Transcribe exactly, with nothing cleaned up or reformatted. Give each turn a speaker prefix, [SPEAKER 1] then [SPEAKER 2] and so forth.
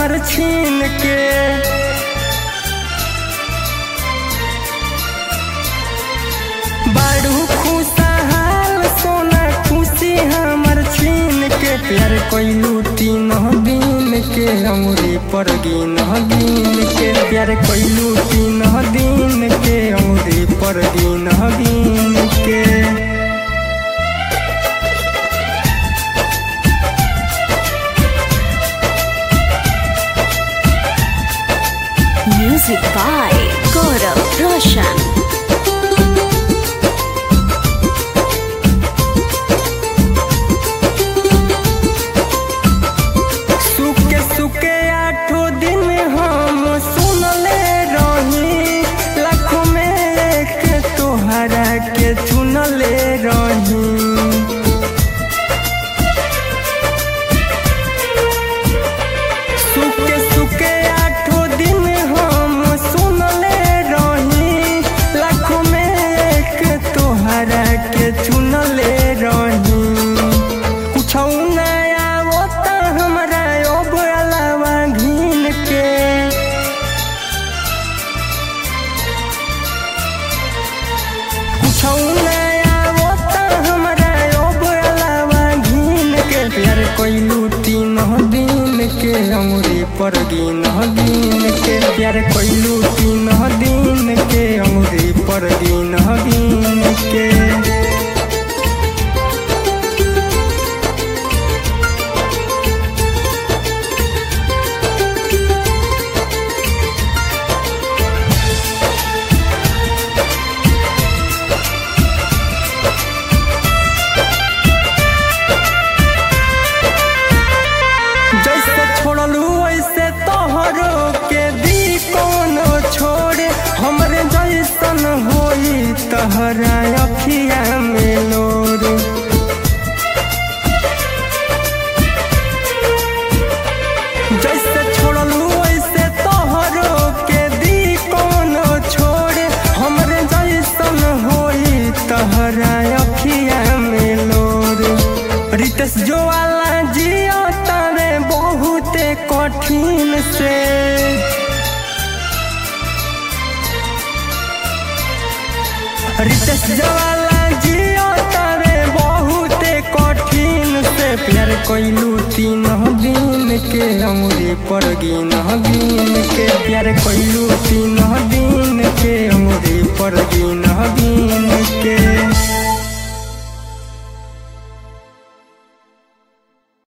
[SPEAKER 1] हमर छीन के। बारू खुशहाल सोना खुशी हमर छीन के। प्यार कोइलू तीन दिन के अमरी पर गिन गिन के। प्यार कोइलू तीन दिन के अमरी पर गिन गिन के।
[SPEAKER 2] Music by Gaurav Roshan.
[SPEAKER 1] सुके सुके आठों दिन हम सुनले रही। लाखों में एक तोहरा के चुनले रही। सुके सुके आठों दिन हम सुनले रही। लाखों में एक तोहरा के चुनले रही। कुछ नया होता हमरा अब अलावा घिन के। कुछ नया होता हमरा अब अलावा घिन के। प्यार कोइलू तीन दिन के अमरी पर गिन गिन के। प्यार कोइलू तीन दिन के अमरी पर गिन गिन के। जैसे छोड़लू वैसे तोहरो के दी कोनो छोड़े। हमरे जैसन होई तहरा अखिया में लोर। जैसे छोड़लू वैसे तोहरो के दी कोनो छोड़े। हमरे जैसन होई तहरा अखिया में लोर। रितेश ज्वाला जियो तारे बहुते कठिन से। रितेश ज्वाला जियो तारे बहुते कठिन से। प्यार कोइलू तीन दिन के अमरी पर गिन गिन के। प्यार कोइलू तीन दिन के अमरी पर गिन गिन के।